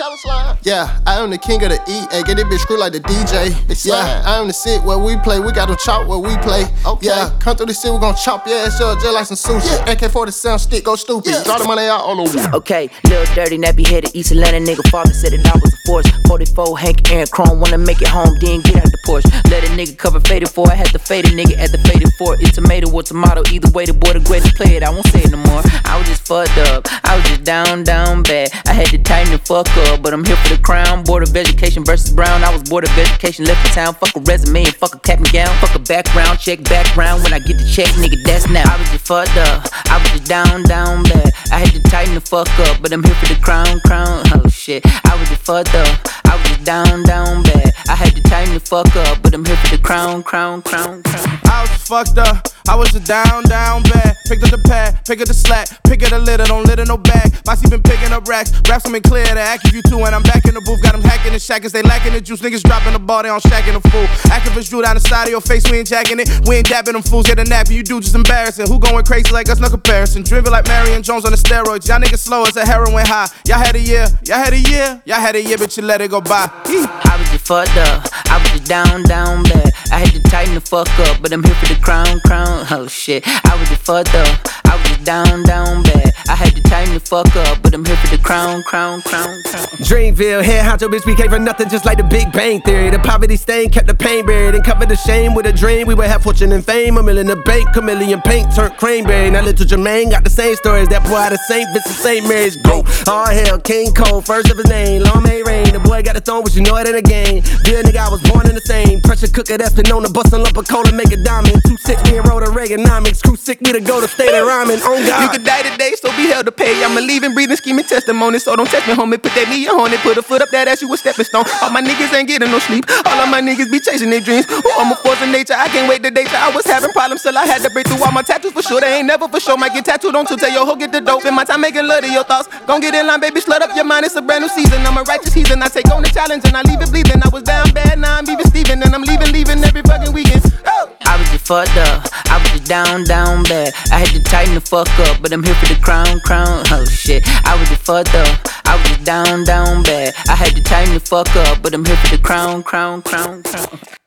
tell them slime. Yeah, I am the king of the E. Hey, get this bitch screwed like the DJ. Yeah, I am the sit where we play. We got to chop where we play. Okay. Yeah, come through the shit, we gon' chop your ass up just like some sushi. Yeah. AK-47 stick, go stupid. Yeah. Draw the money out all over. Okay, Lil Dirty, nappy headed East Atlanta nigga. Father said that I was a force. 44, Hank, Aaron Chrome, wanna make it home, then get out the Porsche. Let a nigga cover faded for. I had to fade a nigga at the faded for. It's tomato or tomato, either way the boy the greatest play it. I won't say it no more. I was just fucked up, I was just down bad. I had to tighten the fuck up, but I'm here for the crown. Board of Education versus Brown. I was board of education, left the town. Fuck a resume and fuck a cap and gown. Fuck a background check, background. When I get the check, nigga, that's now. I was just fucked up, I was just down bad. I had to tighten the fuck up, but I'm here for the crown. Oh shit, I was just fucked up, I was just down bad. I had to tighten the fuck up, but I'm here for the crown. I was fucked up, I was just down bad. Picked up the pad, pick up the slack, pick up the litter, don't litter no bag. Bossy been picking up racks, raps them in clear to act you two. And I'm back in the booth, got them hacking the shackers, they lacking the juice. Niggas dropping the ball, they on shacking the fool. Activists drew down the side of your face, we ain't jacking it. We ain't dabbing them fools, get a nappy, you do just embarrassing. Who going crazy like us, no comparison. Driven like Marion Jones on the steroids, y'all niggas slow as a heroin high. Y'all had a year, but you let it go by. I was just fucked up, I was just down bad. I had to tighten the fuck up, but I'm here for the crown. Oh shit, I was just fucked up, I was just down bad. I had to tighten the fuck up, but I'm here for the crown. Dreamville, head honcho, bitch, we came for nothing just like the Big Bang Theory. The poverty stain kept the pain buried and covered the shame with a dream. We would have fortune and fame, a million in the bank, chameleon paint turned cranberry. Now little Jermaine got the same stories, that boy out of St. Vincent, St. Mary's go. All hell, King Cole, first of his name, long may rain. The boy got the throne, but you know it ain't a game. Dear nigga, I was born in the same. Pressure cooker that's been known to bust a lump of coal and make a diamond. Too sick, me and roll the Reaganomics. Crew sick, me to go to state of rhyming. On God. You could die today, so be held to pay. I'm a leaving, breathing, scheming testimony. So don't test me, homie. Put that knee on it, put a foot up that ass, you a stepping stone. All my niggas ain't getting no sleep. All of my niggas be chasing their dreams. Ooh, I'm a force of nature, I can't wait the day till I was having problems, till I had to break through all my tattoos for sure. They ain't never for sure. Might get tattooed on to tell your hoe get the dope. Spend my time making love to your thoughts. Gon' get in line, baby, slut up your mind. It's a brand new season. I'm a righteous heathen. I take on the challenge and I leave it bleeding. I was down bad, now I'm even Steven, and I'm leaving every fucking weekend. Oh. I was just fucked up, I was just down bad. I had to tighten the fuck up, but I'm here for the crown. Oh shit, I was just fucked up, I was just down bad. I had to tighten the fuck up, but I'm here for the crown.